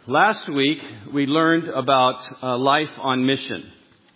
Last week, we learned about life on mission.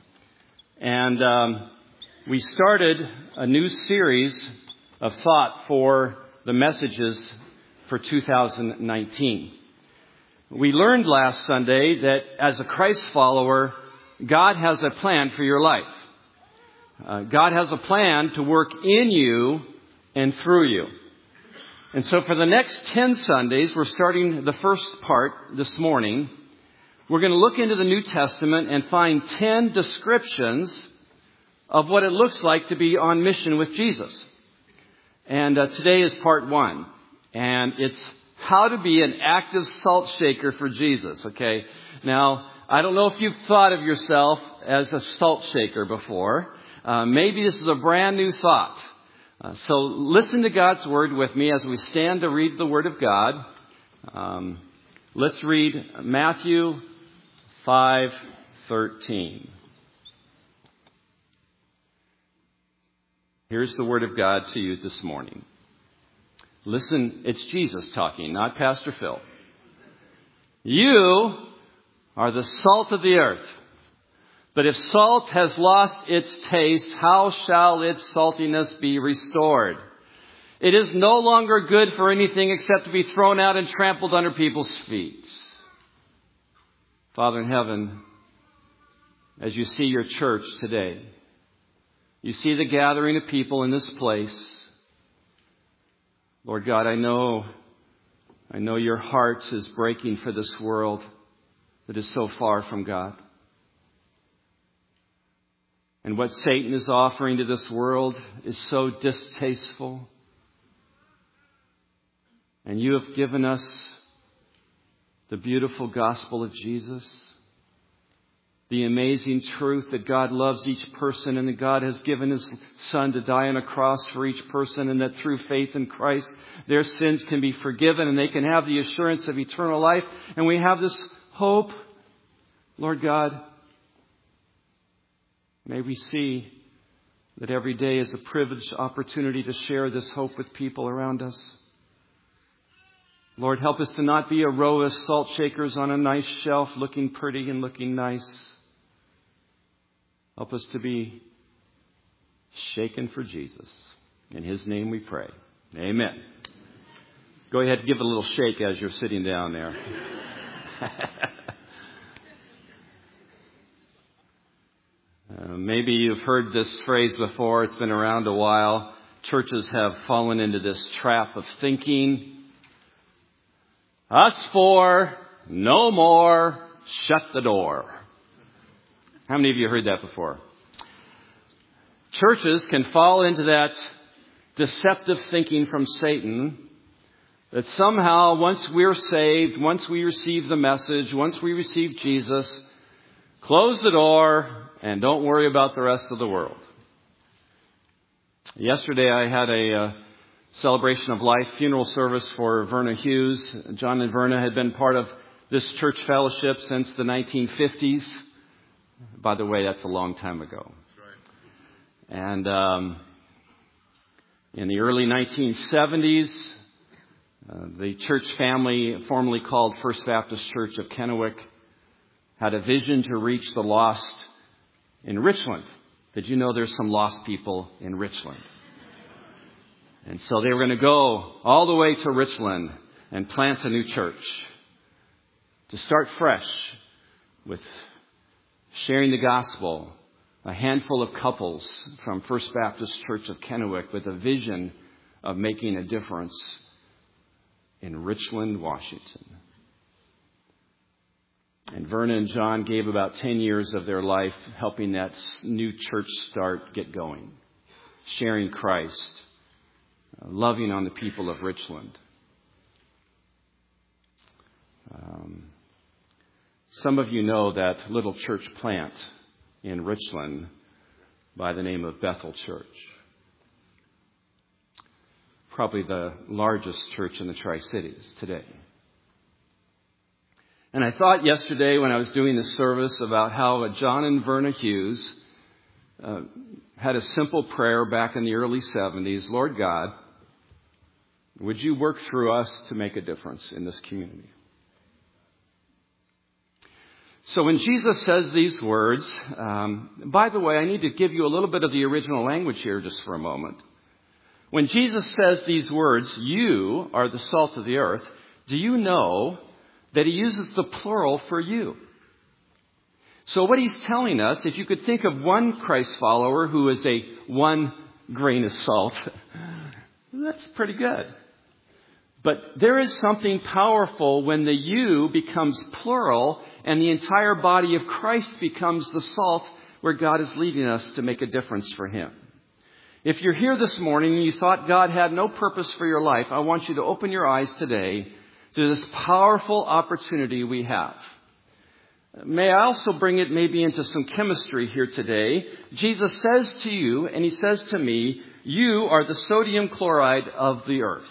And we started a new series of thought for the messages for 2019. We learned last Sunday that as a Christ follower, God has a plan for your life. God has a plan to work in you and through you. And so for the next 10 Sundays, we're starting the first part this morning. We're going to look into the New Testament and find 10 descriptions of what it looks like to be on mission with Jesus. And today is part 1. And it's how to be an active salt shaker for Jesus. Okay. Now, I don't know if you've thought of yourself as a salt shaker before. Maybe this is a brand new thought. So listen to God's Word with me as we stand to read the Word of God. Let's read Matthew 5:13. Here's the Word of God to you this morning. Listen, it's Jesus talking, not Pastor Phil. You are the salt of the earth. But if salt has lost its taste, how shall its saltiness be restored? It is no longer good for anything except to be thrown out and trampled under people's feet. Father in heaven, as you see your church today, you see the gathering of people in this place. Lord God, I know your heart is breaking for this world that is so far from God. And what Satan is offering to this world is so distasteful. And you have given us the beautiful gospel of Jesus, the amazing truth that God loves each person and that God has given His Son to die on a cross for each person, and that through faith in Christ, their sins can be forgiven and they can have the assurance of eternal life. And we have this hope, Lord God. May we see that every day is a privileged opportunity to share this hope with people around us. Lord, help us to not be a row of salt shakers on a nice shelf looking pretty and looking nice. Help us to be shaken for Jesus. In His name we pray. Amen. Go ahead and give it a little shake as you're sitting down there. Maybe you've heard this phrase before. It's been around a while. Churches have fallen into this trap of thinking, us four, no more, shut the door. How many of you heard that before? Churches can fall into that deceptive thinking from Satan that somehow once we're saved, once we receive the message, once we receive Jesus, close the door and don't worry about the rest of the world. Yesterday I had a celebration of life funeral service for Verna Hughes. John and Verna had been part of this church fellowship since the 1950s. By the way, that's a long time ago. And in the early 1970s, the church family, formerly called First Baptist Church of Kennewick, had a vision to reach the lost in Richland. Did you know there's some lost people in Richland? And so they were going to go all the way to Richland and plant a new church to start fresh with sharing the gospel. A handful of couples from First Baptist Church of Kennewick with a vision of making a difference in Richland, Washington. And Verna and John gave about 10 years of their life helping that new church start get going, sharing Christ, loving on the people of Richland. Some of you know that little church plant in Richland by the name of Bethel Church. Probably the largest church in the Tri-Cities today. And I thought yesterday when I was doing this service about how John and Verna Hughes had a simple prayer back in the early 70s. Lord God, would you work through us to make a difference in this community? So when Jesus says these words, by the way, I need to give you a little bit of the original language here just for a moment. When Jesus says these words, you are the salt of the earth, do you know that he uses the plural for you? So what he's telling us, if you could think of one Christ follower who is a one grain of salt, that's pretty good. But there is something powerful when the you becomes plural and the entire body of Christ becomes the salt where God is leading us to make a difference for him. If you're here this morning and you thought God had no purpose for your life, I want you to open your eyes today to this powerful opportunity we have. May I also bring it maybe into some chemistry here today. Jesus says to you, and he says to me, you are the sodium chloride of the earth.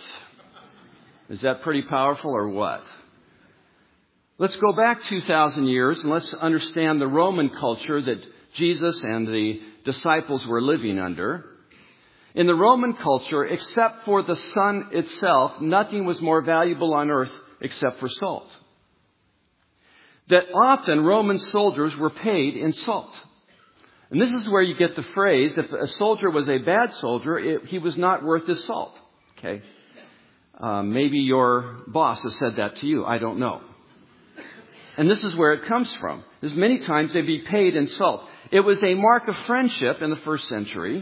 Is that pretty powerful or what? Let's go back 2,000 years and let's understand the Roman culture that Jesus and the disciples were living under. In the Roman culture, except for the sun itself, nothing was more valuable on earth except for salt. That often Roman soldiers were paid in salt. And this is where you get the phrase, if a soldier was a bad soldier, he was not worth his salt. Okay? Maybe your boss has said that to you. I don't know. And this is where it comes from. As many times they'd be paid in salt. It was a mark of friendship in the first century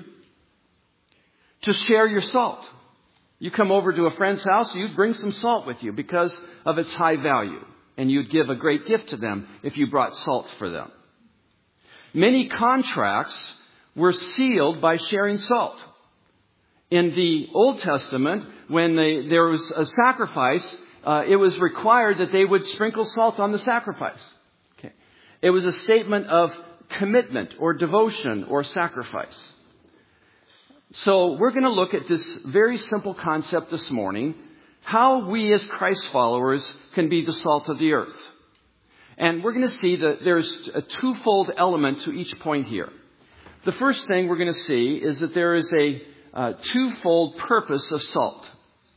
to share your salt. You come over to a friend's house, you'd bring some salt with you because of its high value. And you'd give a great gift to them if you brought salt for them. Many contracts were sealed by sharing salt. In the Old Testament, when there was a sacrifice, it was required that they would sprinkle salt on the sacrifice. Okay. It was a statement of commitment or devotion or sacrifice. So we're going to look at this very simple concept this morning. How we as Christ followers can be the salt of the earth. And we're going to see that there's a twofold element to each point here. The first thing we're going to see is that there is a twofold purpose of salt.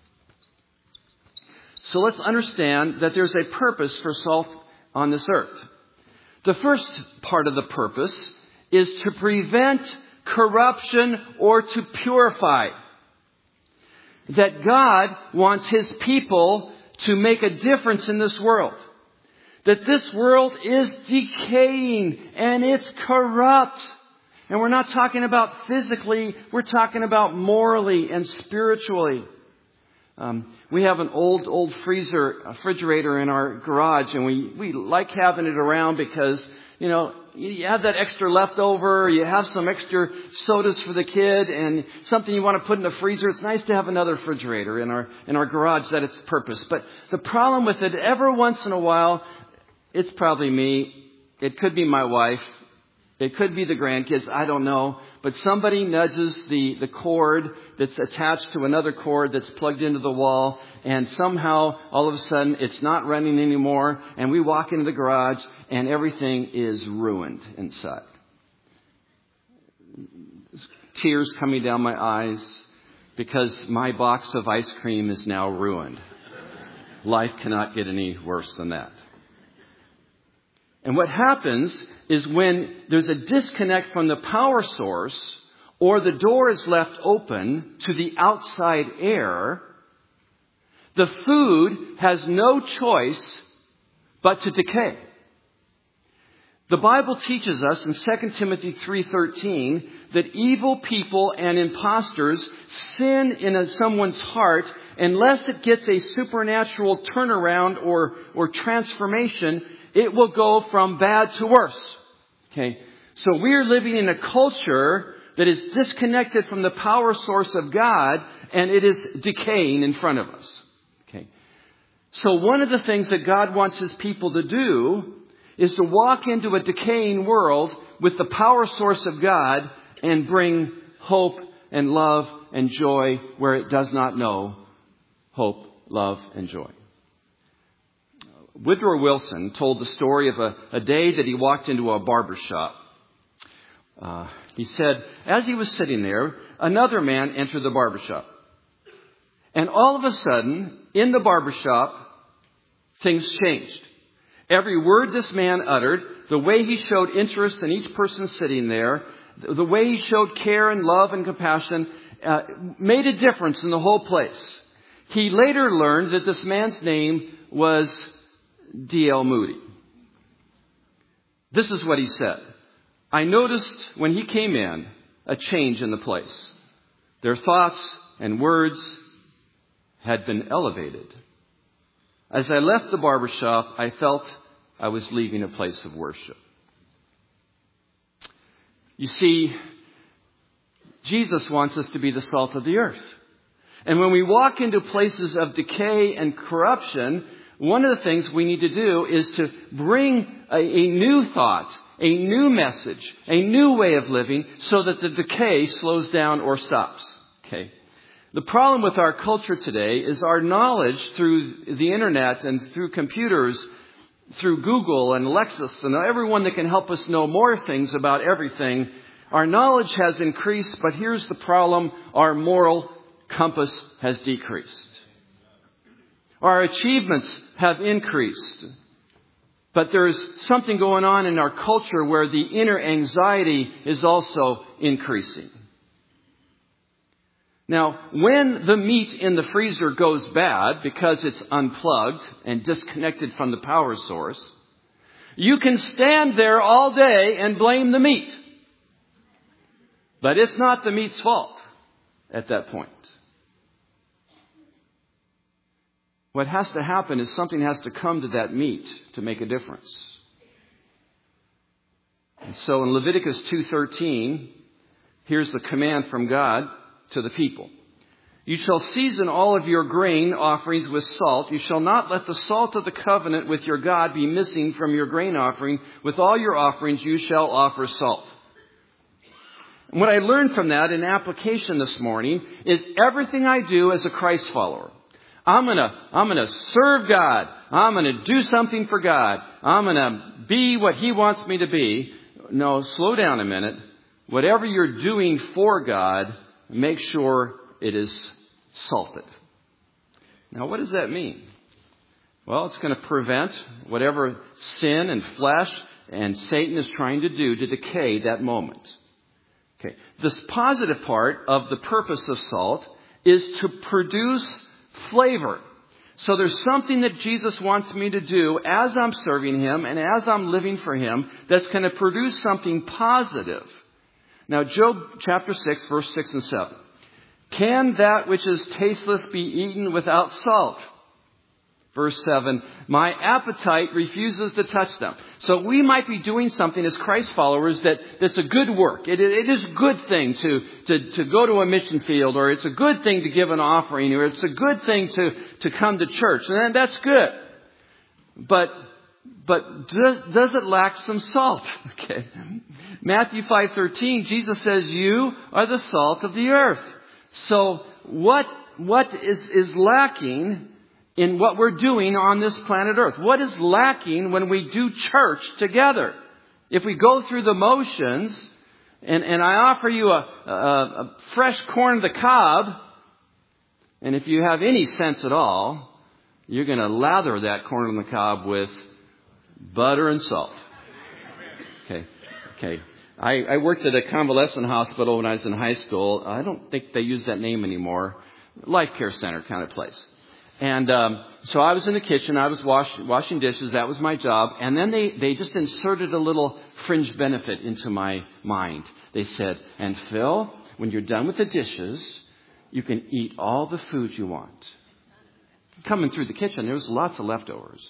So let's understand that there's a purpose for salt on this earth. The first part of the purpose is to prevent corruption or to purify. That God wants his people to make a difference in this world. That this world is decaying and it's corrupt. And we're not talking about physically, we're talking about morally and spiritually. We have an old refrigerator in our garage, and we like having it around because, you have that extra leftover, you have some extra sodas for the kid, and something you want to put in the freezer. It's nice to have another refrigerator in our garage. That its purpose. But the problem with it, every once in a while, it's probably me. It could be my wife. It could be the grandkids. I don't know. But somebody nudges the cord that's attached to another cord that's plugged into the wall. And somehow, all of a sudden, it's not running anymore. And we walk into the garage and everything is ruined inside. Tears coming down my eyes because my box of ice cream is now ruined. Life cannot get any worse than that. And what happens is when there's a disconnect from the power source or the door is left open to the outside air, the food has no choice but to decay. The Bible teaches us in 2 Timothy 3:13 that evil people and imposters sin in someone's heart unless it gets a supernatural turnaround or transformation. It will go from bad to worse. Okay. So we're living in a culture that is disconnected from the power source of God, and it is decaying in front of us. Okay. So one of the things that God wants his people to do is to walk into a decaying world with the power source of God and bring hope and love and joy where it does not know hope, love, and joy. Woodrow Wilson told the story of a day that he walked into a barber shop. He said, as he was sitting there, another man entered the barber shop. And all of a sudden, in the barber shop, things changed. Every word this man uttered, the way he showed interest in each person sitting there, the way he showed care and love and compassion, made a difference in the whole place. He later learned that this man's name was D.L. Moody. This is what he said. I noticed when he came in a change in the place. Their thoughts and words had been elevated. As I left the barbershop, I felt I was leaving a place of worship. You see, Jesus wants us to be the salt of the earth. And when we walk into places of decay and corruption, one of the things we need to do is to bring a new thought, a new message, a new way of living so that the decay slows down or stops. Okay. The problem with our culture today is our knowledge through the internet and through computers, through Google and Lexus and everyone that can help us know more things about everything. Our knowledge has increased, but here's the problem. Our moral compass has decreased. Our achievements have increased. But there's something going on in our culture where the inner anxiety is also increasing. Now, when the meat in the freezer goes bad because it's unplugged and disconnected from the power source, you can stand there all day and blame the meat. But it's not the meat's fault at that point. What has to happen is something has to come to that meat to make a difference. And so in Leviticus 2:13, here's the command from God to the people. You shall season all of your grain offerings with salt. You shall not let the salt of the covenant with your God be missing from your grain offering. With all your offerings you shall offer salt. And what I learned from that in application this morning is everything I do as a Christ follower. I'm gonna serve God. I'm gonna do something for God. I'm gonna be what He wants me to be. No, slow down a minute. Whatever you're doing for God, make sure it is salted. Now, what does that mean? Well, it's going to prevent whatever sin and flesh and Satan is trying to do to decay that moment. Okay. This positive part of the purpose of salt is to produce flavor. So there's something that Jesus wants me to do as I'm serving Him and as I'm living for Him that's going to produce something positive. Now, Job chapter 6, verse 6 and 7. Can that which is tasteless be eaten without salt? Verse 7, my appetite refuses to touch them. So we might be doing something as Christ followers that's a good work. It is a good thing to go to a mission field, or it's a good thing to give an offering, or it's a good thing to come to church. And that's good. But does it lack some salt? Okay. Matthew 5:13, Jesus says, you are the salt of the earth. So what is lacking in what we're doing on this planet Earth? What is lacking when we do church together? If we go through the motions and I offer you a fresh corn on the cob, and if you have any sense at all, you're going to lather that corn on the cob with butter and salt. Okay. I worked at a convalescent hospital when I was in high school. I don't think they use that name anymore. Life Care Center kind of place. And so I was in the kitchen. I was washing dishes. That was my job. And then they just inserted a little fringe benefit into my mind. They said, and Phil, when you're done with the dishes, you can eat all the food you want. Coming through the kitchen, there was lots of leftovers.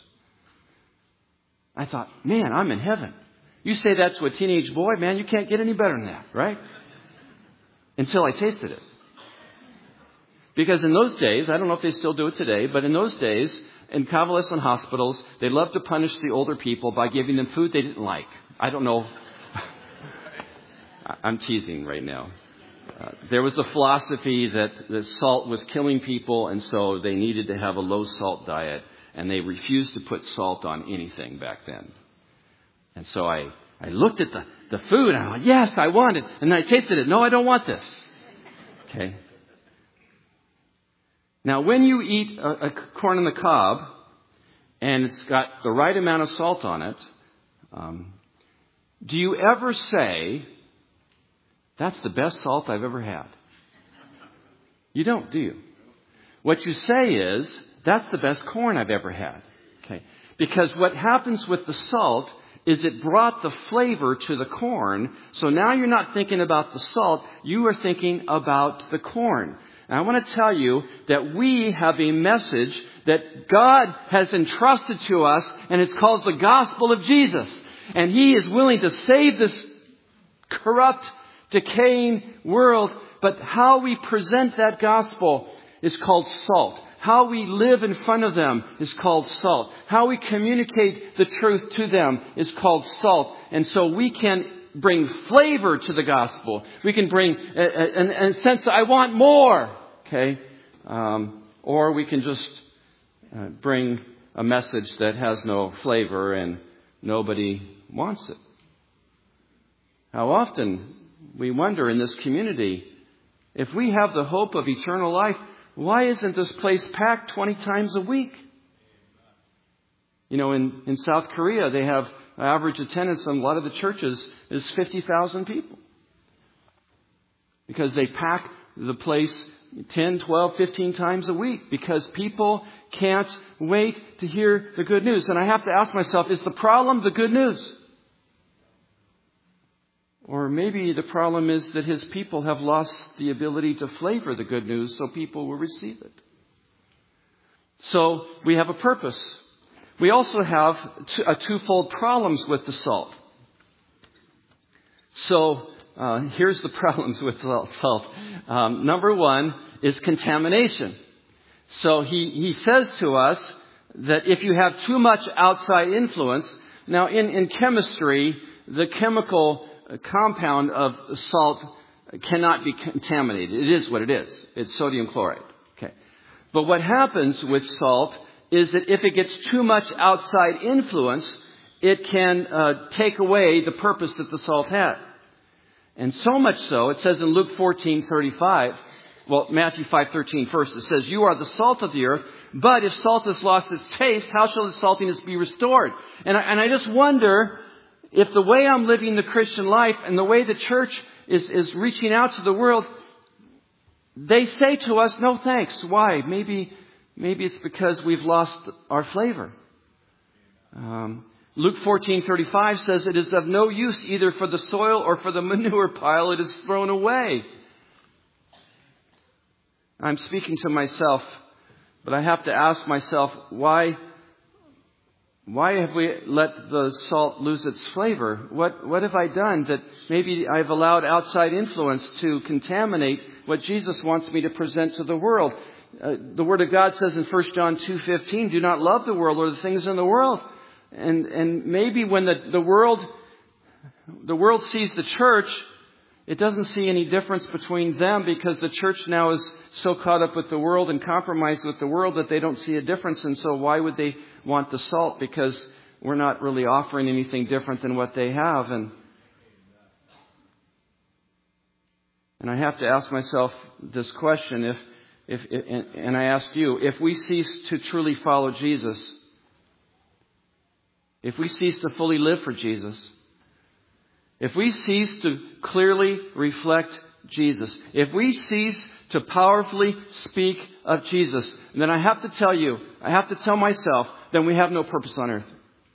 I thought, man, I'm in heaven. You say that to a teenage boy, man, you can't get any better than that, right? Until I tasted it. Because in those days, I don't know if they still do it today, but in those days, in convalescent hospitals, they loved to punish the older people by giving them food they didn't like. I don't know. I'm teasing right now. There was a philosophy that salt was killing people, and so they needed to have a low-salt diet, and they refused to put salt on anything back then. And so I looked at the food, and I went, yes, I want it. And I tasted it. No, I don't want this. Okay. Now, when you eat a corn on the cob, and it's got the right amount of salt on it, do you ever say, that's the best salt I've ever had? You don't, do you? What you say is, that's the best corn I've ever had. Okay. Because what happens with the salt is it brought the flavor to the corn. So now you're not thinking about the salt, you are thinking about the corn. And I want to tell you that we have a message that God has entrusted to us, and it's called the gospel of Jesus. And He is willing to save this corrupt, decaying world. But how we present that gospel is called salt. How we live in front of them is called salt. How we communicate the truth to them is called salt. And so we can bring flavor to the gospel. We can bring a sense of, I want more. Okay? Or we can just bring a message that has no flavor and nobody wants it. How often we wonder in this community, if we have the hope of eternal life, why isn't this place packed 20 times a week? You know, in South Korea, they have average attendance on a lot of the churches is 50,000 people. Because they pack the place 10, 12, 15 times a week. Because people can't wait to hear the good news. And I have to ask myself, is the problem the good news? Or maybe the problem is that His people have lost the ability to flavor the good news so people will receive it. So we have a purpose. We also have a twofold problems with the salt. So here's the problems with salt. Number one is contamination. So he says to us that if you have too much outside influence, now in chemistry, the chemical compound of salt cannot be contaminated. It is what it is. It's sodium chloride. Okay. But what happens with salt is that if it gets too much outside influence, it can take away the purpose that the salt had. And so much so, it says in Luke 14:35, well, Matthew 5:13 first, it says, you are the salt of the earth, but if salt has lost its taste, how shall its saltiness be restored? And I just wonder if the way I'm living the Christian life and the way the church is reaching out to the world, they say to us, no thanks. Why? Maybe it's because we've lost our flavor. Luke 14:35 says it is of no use either for the soil or for the manure pile. It is thrown away. I'm speaking to myself, but I have to ask myself, why have we let the salt lose its flavor? What have I done that maybe I've allowed outside influence to contaminate what Jesus wants me to present to the world? The Word of God says in 1 John 2:15, do not love the world or the things in the world. And maybe when the world sees the church, it doesn't see any difference between them because the church now is so caught up with the world and compromised with the world that they don't see a difference. And so why would they want the salt? Because we're not really offering anything different than what they have. And I have to ask myself this question, and I ask you, if we cease to truly follow Jesus, if we cease to fully live for Jesus, if we cease to clearly reflect Jesus, if we cease to powerfully speak of Jesus, then I have to tell myself, then we have no purpose on earth.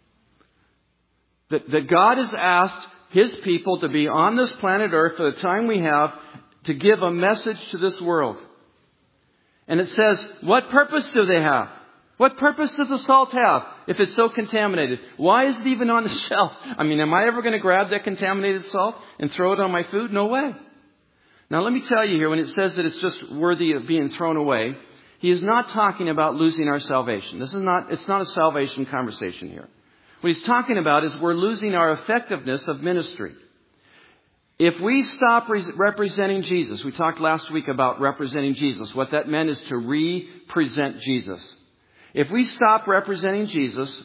That God has asked His people to be on this planet earth for the time we have to give a message to this world. And it says, what purpose do they have? What purpose does the salt have if it's so contaminated? Why is it even on the shelf? I mean, am I ever going to grab that contaminated salt and throw it on my food? No way. Now, let me tell you here, when it says that it's just worthy of being thrown away, He is not talking about losing our salvation. It's not a salvation conversation here. What He's talking about is we're losing our effectiveness of ministry. If we stop representing Jesus, we talked last week about representing Jesus. What that meant is to represent Jesus. If we stop representing Jesus,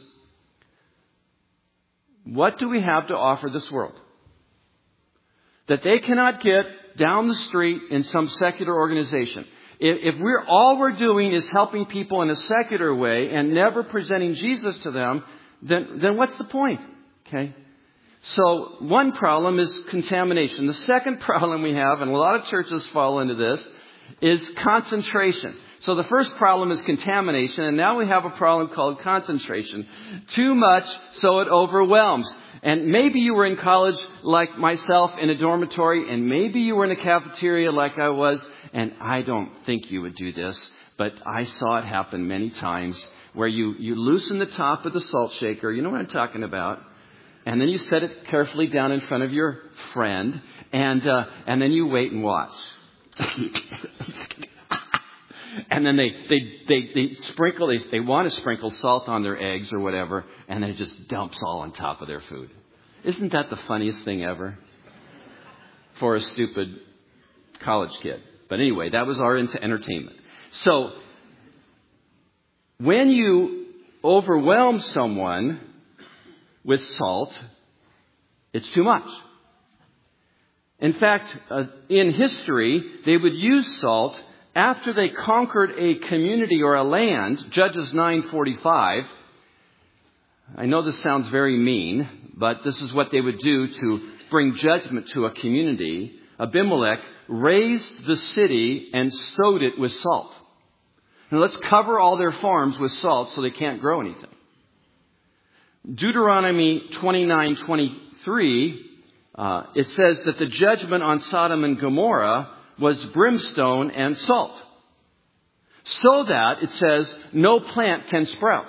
what do we have to offer this world that they cannot get down the street in some secular organization? If all we're doing is helping people in a secular way and never presenting Jesus to them, then what's the point? Okay? So one problem is contamination. The second problem we have, and a lot of churches fall into this, is concentration. So the first problem is contamination, and now we have a problem called concentration. Too much, so it overwhelms. And maybe you were in college like myself in a dormitory, and maybe you were in a cafeteria like I was, and I don't think you would do this, but I saw it happen many times, where you loosen the top of the salt shaker, you know what I'm talking about, and then you set it carefully down in front of your friend, and then you wait and watch. And then they sprinkle, they want to sprinkle salt on their eggs or whatever, and then it just dumps all on top of their food. Isn't that the funniest thing ever? For a stupid college kid. But anyway, that was our entertainment. So, when you overwhelm someone with salt, it's too much. In fact, in history, they would use salt after they conquered a community or a land. Judges 9:45. I know this sounds very mean, but this is what they would do to bring judgment to a community. Abimelech raised the city and sowed it with salt. Now let's cover all their farms with salt so they can't grow anything. Deuteronomy 29:23, it says that the judgment on Sodom and Gomorrah was brimstone and salt. So that, it says, no plant can sprout.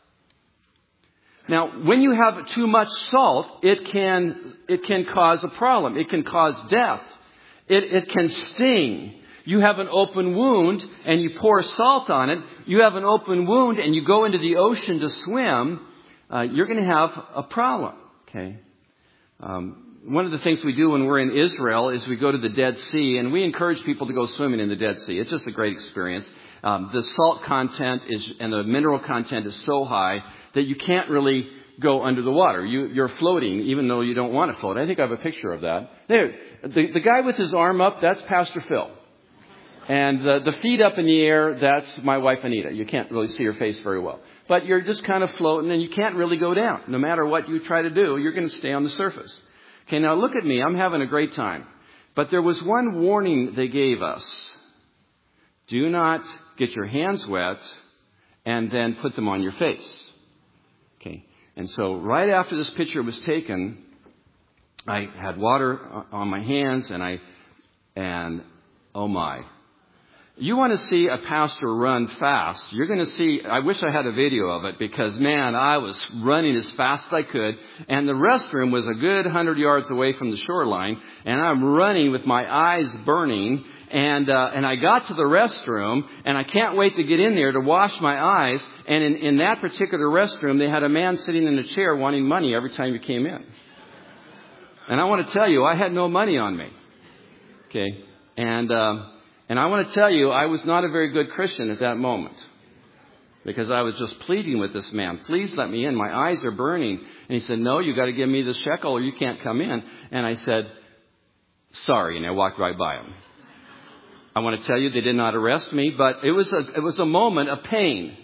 Now, when you have too much salt, it can cause a problem. It can cause death. It can sting. You have an open wound and you pour salt on it. You have an open wound and you go into the ocean to swim. You're going to have a problem. Okay. One of the things we do when we're in Israel is we go to the Dead Sea, and we encourage people to go swimming in the Dead Sea. It's just a great experience. The salt content and the mineral content is so high that you can't really go under the water. You're floating, even though you don't want to float. I think I have a picture of that. There, the guy with his arm up, that's Pastor Phil. And the feet up in the air, that's my wife Anita. You can't really see her face very well. But you're just kind of floating, and you can't really go down. No matter what you try to do, you're going to stay on the surface. Okay, now look at me. I'm having a great time. But there was one warning they gave us. Do not get your hands wet and then put them on your face. Okay, and so right after this picture was taken, I had water on my hands, and oh my. You want to see a pastor run fast, you're going to see, I wish I had a video of it, because man, I was running as fast as I could, and the restroom was a good 100 yards away from the shoreline, and I'm running with my eyes burning, and I got to the restroom, and I can't wait to get in there to wash my eyes, and in that particular restroom, they had a man sitting in a chair wanting money every time you came in. And I want to tell you, I had no money on me. Okay, and I want to tell you, I was not a very good Christian at that moment, because I was just pleading with this man. Please let me in. My eyes are burning. And he said, no, you got to give me the shekel or you can't come in. And I said, sorry. And I walked right by him. I want to tell you, they did not arrest me, but it was a moment of pain.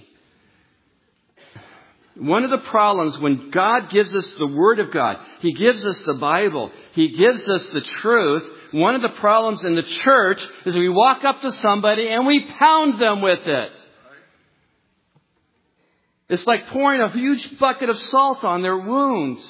One of the problems when God gives us the Word of God, He gives us the Bible, He gives us the truth. One of the problems in the church is we walk up to somebody and we pound them with it. It's like pouring a huge bucket of salt on their wounds.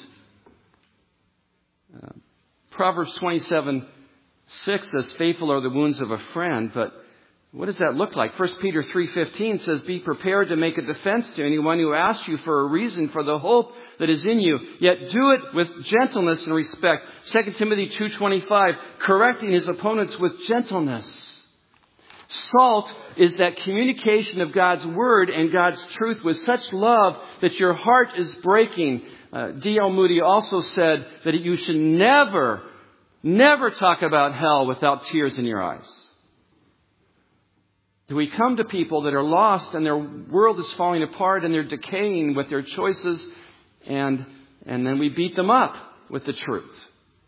Proverbs 27:6 says, faithful are the wounds of a friend, but what does that look like? 1 Peter 3:15 says, be prepared to make a defense to anyone who asks you for a reason for the hope that is in you, yet do it with gentleness and respect. 2 Timothy 2:25, correcting his opponents with gentleness. Salt is that communication of God's Word and God's truth with such love that your heart is breaking. D.L. Moody also said that you should never talk about hell without tears in your eyes. Do we come to people that are lost and their world is falling apart and they're decaying with their choices, and then we beat them up with the truth?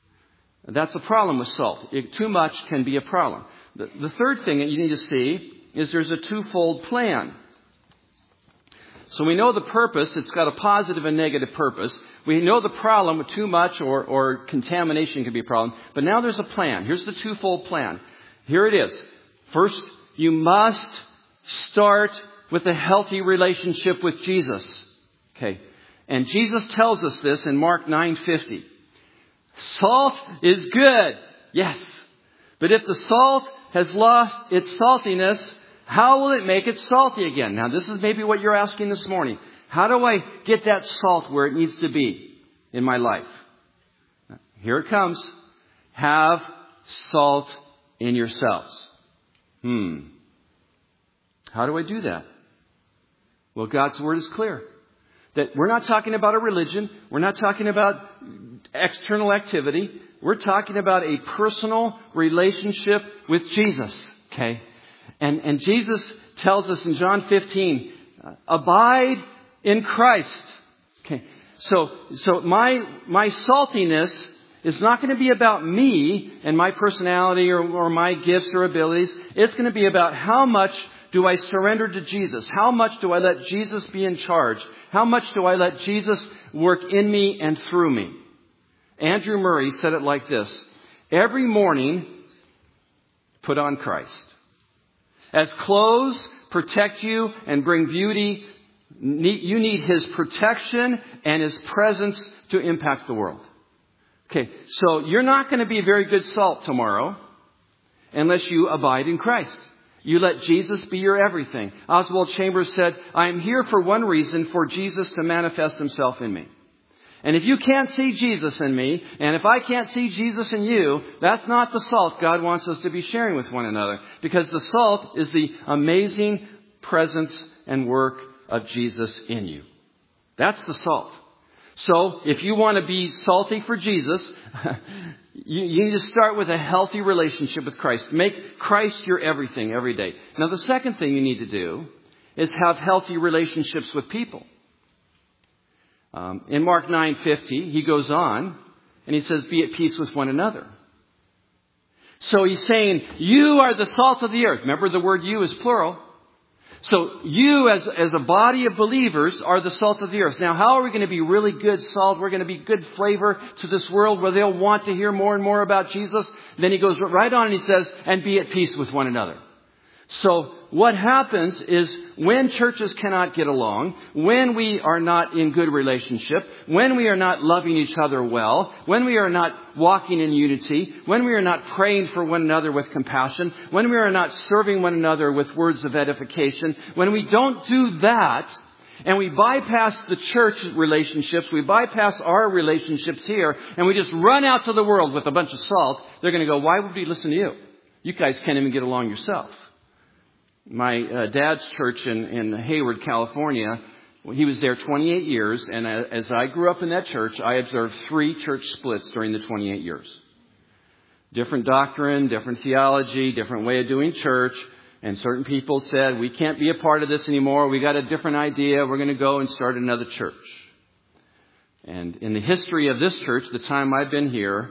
That's a problem with salt. Too much can be a problem. The third thing that you need to see is there's a twofold plan. So we know the purpose. It's got a positive and negative purpose. We know the problem with too much or contamination can be a problem. But now there's a plan. Here's the twofold plan. Here it is. First, you must start with a healthy relationship with Jesus. Okay. And Jesus tells us this in Mark 9:50. Salt is good. Yes. But if the salt has lost its saltiness, how will it make it salty again? Now, this is maybe what you're asking this morning. How do I get that salt where it needs to be in my life? Here it comes. Have salt in yourselves. How do I do that? Well, God's Word is clear. That we're not talking about a religion. We're not talking about external activity. We're talking about a personal relationship with Jesus. Okay? And Jesus tells us in John 15, abide in Christ. Okay. So my saltiness is not going to be about me and my personality or my gifts or abilities. It's going to be about how much do I surrender to Jesus? How much do I let Jesus be in charge? How much do I let Jesus work in me and through me? Andrew Murray said it like this. Every morning, put on Christ. As clothes protect you and bring beauty, you need His protection and His presence to impact the world. Okay, so you're not going to be very good salt tomorrow unless you abide in Christ. You let Jesus be your everything. Oswald Chambers said, I am here for one reason, for Jesus to manifest Himself in me. And if you can't see Jesus in me, and if I can't see Jesus in you, that's not the salt God wants us to be sharing with one another. Because the salt is the amazing presence and work of Jesus in you. That's the salt. So if you want to be salty for Jesus, you need to start with a healthy relationship with Christ. Make Christ your everything every day. Now the second thing you need to do is have healthy relationships with people. In Mark 9:50, he goes on and he says, be at peace with one another. So he's saying, you are the salt of the earth. Remember, the word you is plural. So you as a body of believers are the salt of the earth. Now, how are we going to be really good salt? We're going to be good flavor to this world where they'll want to hear more and more about Jesus. Then he goes right on and he says, and be at peace with one another. So what happens is when churches cannot get along, when we are not in good relationship, when we are not loving each other well, when we are not walking in unity, when we are not praying for one another with compassion, when we are not serving one another with words of edification, when we don't do that, and we bypass the church relationships, we bypass our relationships here, and we just run out to the world with a bunch of salt, they're going to go, why would we listen to you? You guys can't even get along yourself. My dad's church in Hayward, California, he was there 28 years, and as I grew up in that church, I observed 3 church splits during the 28 years. Different doctrine, different theology, different way of doing church, and certain people said, we can't be a part of this anymore, we got a different idea, we're going to go and start another church. And in the history of this church, the time I've been here,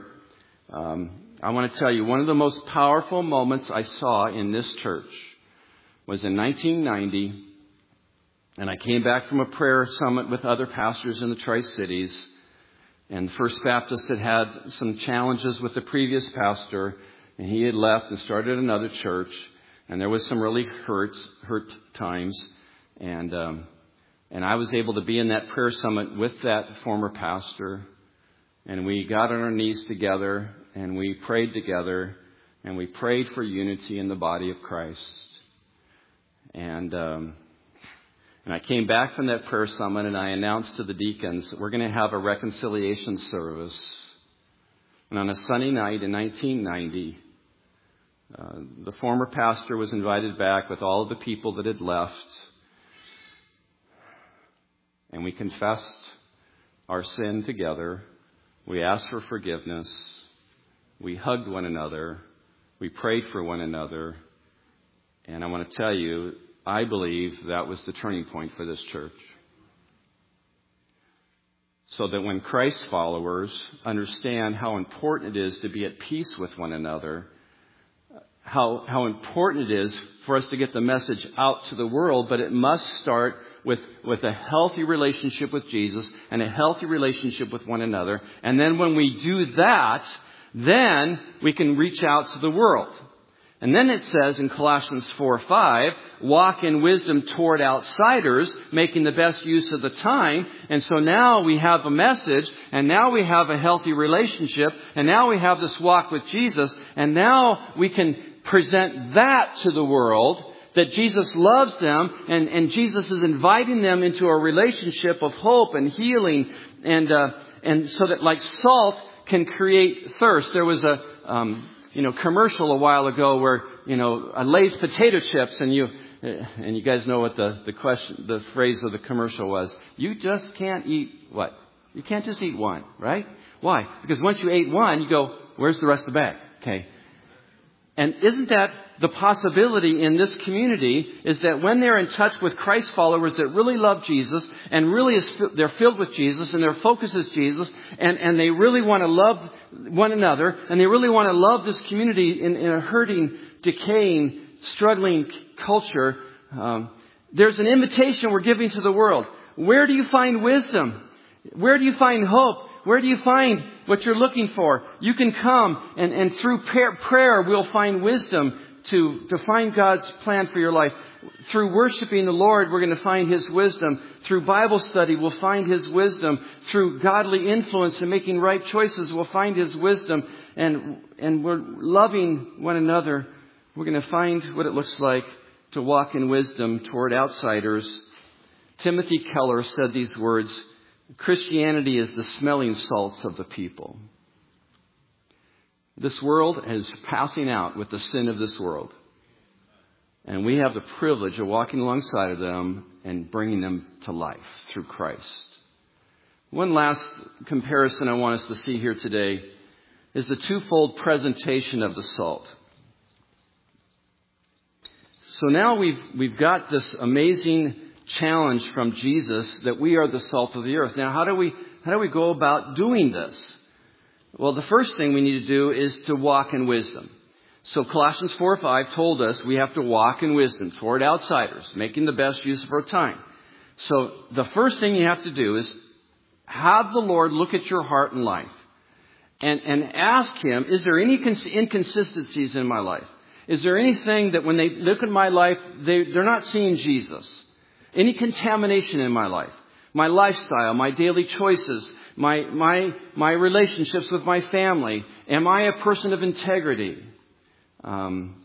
I want to tell you, one of the most powerful moments I saw in this church was in 1990, and I came back from a prayer summit with other pastors in the Tri-Cities, and First Baptist had some challenges with the previous pastor, and he had left and started another church, and there was some really hurt times, and I was able to be in that prayer summit with that former pastor, and we got on our knees together, and we prayed together, and we prayed for unity in the body of Christ. And I came back from that prayer summit and I announced to the deacons, we're going to have a reconciliation service. And on a sunny night in 1990, the former pastor was invited back with all of the people that had left. And we confessed our sin together. We asked for forgiveness. We hugged one another. We prayed for one another. And I want to tell you, I believe that was the turning point for this church. So that when Christ's followers understand how important it is to be at peace with one another, how important it is for us to get the message out to the world, but it must start with a healthy relationship with Jesus and a healthy relationship with one another. And then when we do that, then we can reach out to the world. And then it says in Colossians 4:5, walk in wisdom toward outsiders, making the best use of the time. And so now we have a message, and now we have a healthy relationship, and now we have this walk with Jesus, and now we can present that to the world, that Jesus loves them, and Jesus is inviting them into a relationship of hope and healing, and so that like salt can create thirst. There was a commercial a while ago where, Lay's potato chips, and you guys know what the phrase of the commercial was. You just can't eat what? You can't just eat one, right? Why? Because once you ate one, you go, where's the rest of the bag? Okay. And isn't that the possibility in this community, is that when they're in touch with Christ followers that really love Jesus and really they're filled with Jesus and their focus is Jesus, and they really want to love one another, and they really want to love this community in a hurting, decaying, struggling culture, there's an invitation we're giving to the world. Where do you find wisdom? Where do you find hope? Where do you find what you're looking for? You can come, and through prayer we'll find wisdom to find God's plan for your life. Through worshiping the Lord, we're going to find His wisdom. Through Bible study, we'll find His wisdom. Through godly influence and making right choices, we'll find His wisdom. And we're loving one another. We're going to find what it looks like to walk in wisdom toward outsiders. Timothy Keller said these words: Christianity is the smelling salts of the people. This world is passing out with the sin of this world. And we have the privilege of walking alongside of them and bringing them to life through Christ. One last comparison I want us to see here today is the twofold presentation of the salt. So now we've got this amazing challenge from Jesus that we are the salt of the earth. Now, how do we go about doing this? Well, the first thing we need to do is to walk in wisdom. So Colossians 4:5 told us we have to walk in wisdom toward outsiders, making the best use of our time. So the first thing you have to do is have the Lord look at your heart and life and ask Him, is there any inconsistencies in my life? Is there anything that when they look at my life, they're not seeing Jesus? Any contamination in my life, my lifestyle, my daily choices, my relationships with my family? Am I a person of integrity? And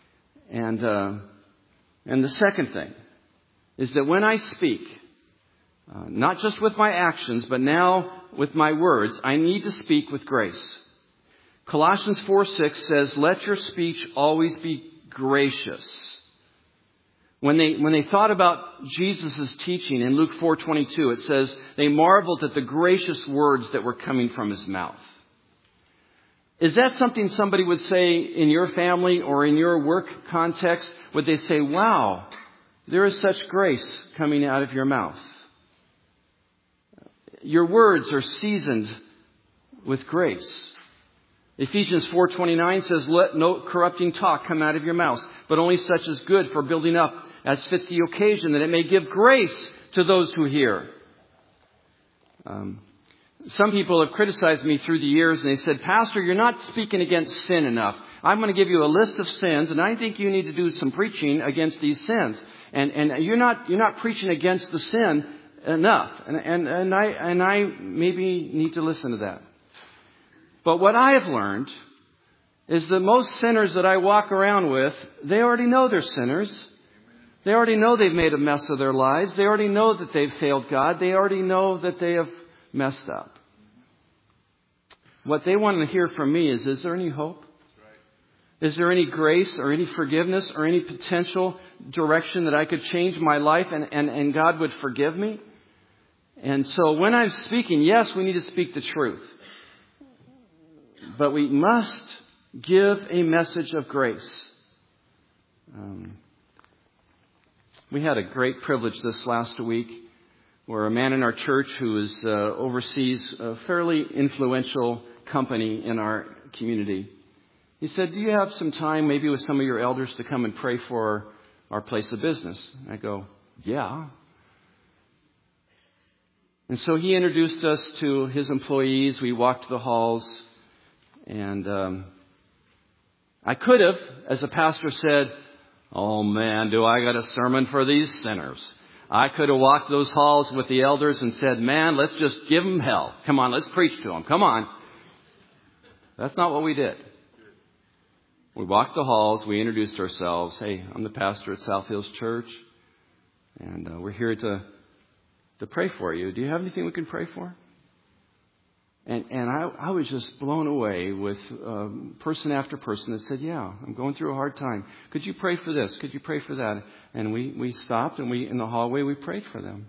the second thing is that when I speak, not just with my actions, but now with my words, I need to speak with grace. Colossians 4:6 says, let your speech always be gracious. When they thought about Jesus' teaching in Luke 4:22, it says they marveled at the gracious words that were coming from His mouth. Is that something somebody would say in your family or in your work context? Would they say, wow, there is such grace coming out of your mouth? Your words are seasoned with grace. Ephesians 4:29 says, let no corrupting talk come out of your mouth, but only such as good for building up as fits the occasion, that it may give grace to those who hear. Some people have criticized me through the years, and they said, Pastor, you're not speaking against sin enough. I'm going to give you a list of sins, and I think you need to do some preaching against these sins. And you're not preaching against the sin enough. And I maybe need to listen to that. But what I have learned is that most sinners that I walk around with, they already know they're sinners. They already know they've made a mess of their lives. They already know that they've failed God. They already know that they have messed up. What they want to hear from me is there any hope? Is there any grace or any forgiveness or any potential direction that I could change my life and God would forgive me? And so when I'm speaking, yes, we need to speak the truth. But we must give a message of grace. We had a great privilege this last week where a man in our church who oversees a fairly influential company in our community He said, do you have some time maybe with some of your elders to come and pray for our place of business? I go, yeah. And so he introduced us to his employees. We walked the halls. And I could have, as a pastor, said, oh man, do I got a sermon for these sinners. I could have walked those halls with the elders and said, man, let's just give them hell. Come on, let's preach to them. Come on. That's not what we did. We walked the halls. We introduced ourselves. Hey, I'm the pastor at South Hills Church. And we're here to pray for you. Do you have anything we can pray for? And I was just blown away with person after person that said, yeah, I'm going through a hard time. Could you pray for this? Could you pray for that? And we stopped and in the hallway, we prayed for them.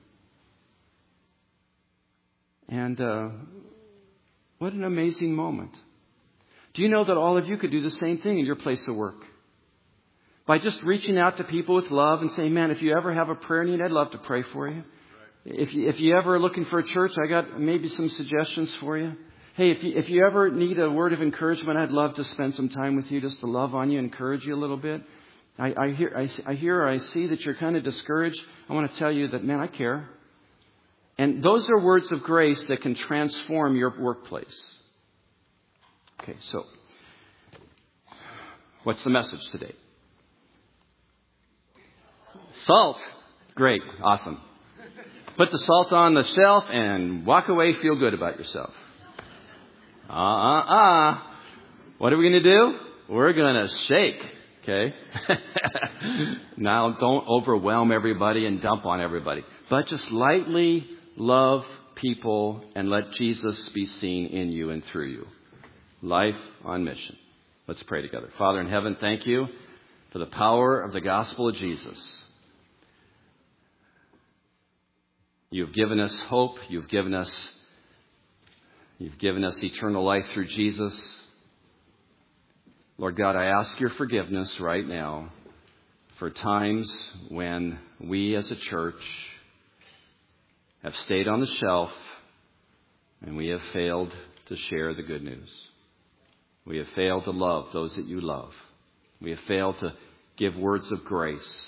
And what an amazing moment. Do you know that all of you could do the same thing in your place of work? By just reaching out to people with love and saying, man, if you ever have a prayer need, I'd love to pray for you. If you ever are looking for a church, I got maybe some suggestions for you. Hey, if you ever need a word of encouragement, I'd love to spend some time with you just to love on you, encourage you a little bit. I see that you're kind of discouraged. I want to tell you that, man, I care. And those are words of grace that can transform your workplace. Okay, so what's the message today? Salt. Great. Awesome. Put the salt on the shelf and walk away, feel good about yourself. What are we going to do? We're going to shake, okay? Now, don't overwhelm everybody and dump on everybody. But just lightly love people and let Jesus be seen in you and through you. Life on mission. Let's pray together. Father in heaven, thank you for the power of the gospel of Jesus. You've given us hope. You've given us eternal life through Jesus. Lord God, I ask your forgiveness right now for times when we as a church have stayed on the shelf and we have failed to share the good news. We have failed to love those that you love. We have failed to give words of grace.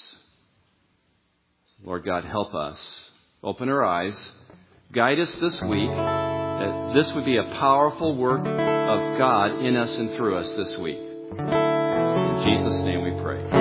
Lord God, help us. Open our eyes. Guide us this week. That this would be a powerful work of God in us and through us this week. In Jesus' name we pray.